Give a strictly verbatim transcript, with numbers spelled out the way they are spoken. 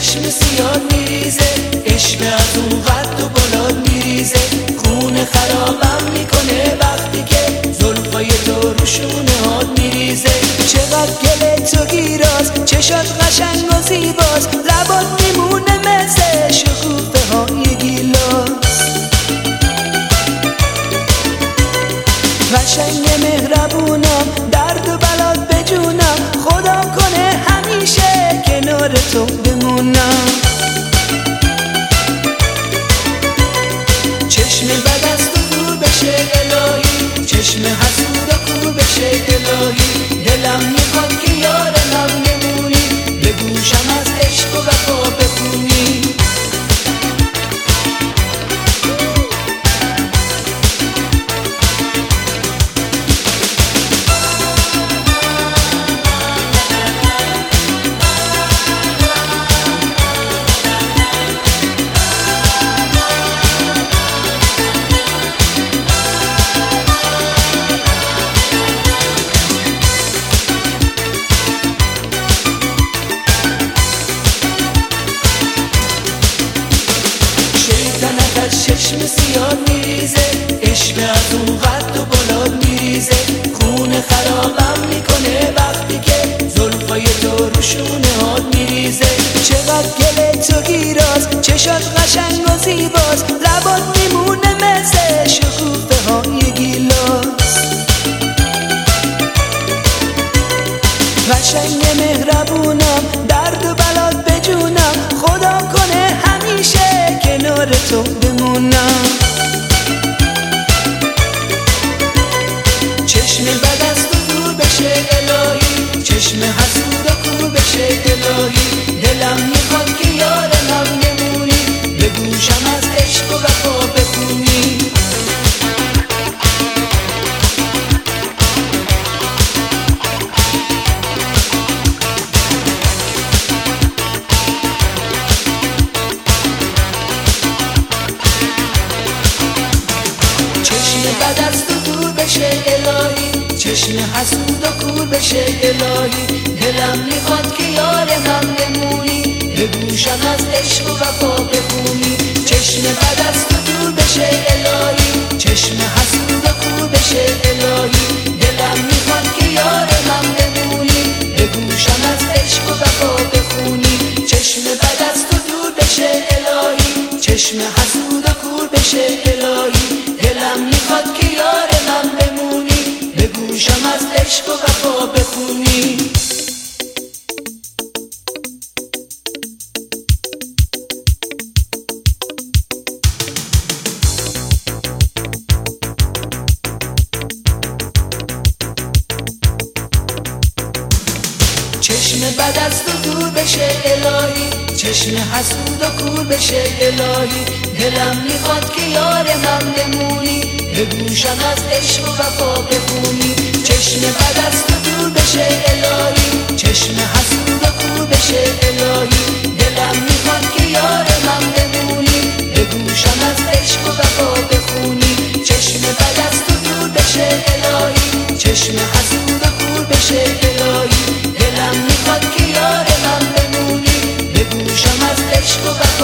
چشم سیاه میریزه، عشق از اون قد و بلاد میریزه، خون خرابم میکنه وقتی که زلفای تو رو شونه هات میریزه. چقدر گل تو گیراز، چشات قشنگ و زیباز، لبات میمونه مثل شکوفه های گیلاس. قشنگ مهربونم، درد و بلات بجونم، خدا کنه همیشه کنار تو بمونم. چشم بد از تو دور بشه الهی، چشم حسود و کور بشه الهی، دلم میخواد که یارم نمونی، به گوشم از عشق و وفا بخونی. چشم سیاه میریزه، عشق از اون قد و بلاد میریزه، خون خرابم میکنه وقتی که زلفای تو رو شونه هات میریزه. چقدر گل تو گیراز، چشات قشنگ و زیباز، لبات میمونه مثل شکوفه های گیلاس. قشنگ مهربونم، درد و بلات بجونم، خدا کنه همیشه کنار تو بمونم. چشم بد از تو دور بشه الهی، چشم حسود و کور بشه الهی، دلم میخواد که یارم نمونی، به گوشم از عشق و وفا بخونی. بد از تو دور بشه الهی، چشم حسود و کور بشه الهی، دلم میخواد که یارم نمونی، به گوشم از عشق و وفا بخونی. چشم بد از تو دور بشه الهی، چشم حسود و کور بشه الهی، دلم میخواد که یارم نمونی، به گوشم از عشق و وفا بخونی. چشم بد از تو دور بشه الهی، چشم حسود و کور بشه الهی، دلم میخواد که یارم بمونی، به گوشم از عشق و وفا بخونی. چشم بد از تو دور بشه الهی، چشم حسود و کور بشه الهی، دلم میخواد که یارم نمونی، به گوشم از عشق و وفا بخونی. چشم بد از تو دور بشه الهی، چشم حسود و کور بشه الهی، دلم میخواد که یارم نمونی، به گوشم از عشق و وفا بخونی. چشم بد از تو دور بشه الهی، چشم حسود و کور بشه الهی، دلم میخواد که یارم بمونی، به گوشم از عشق و وفا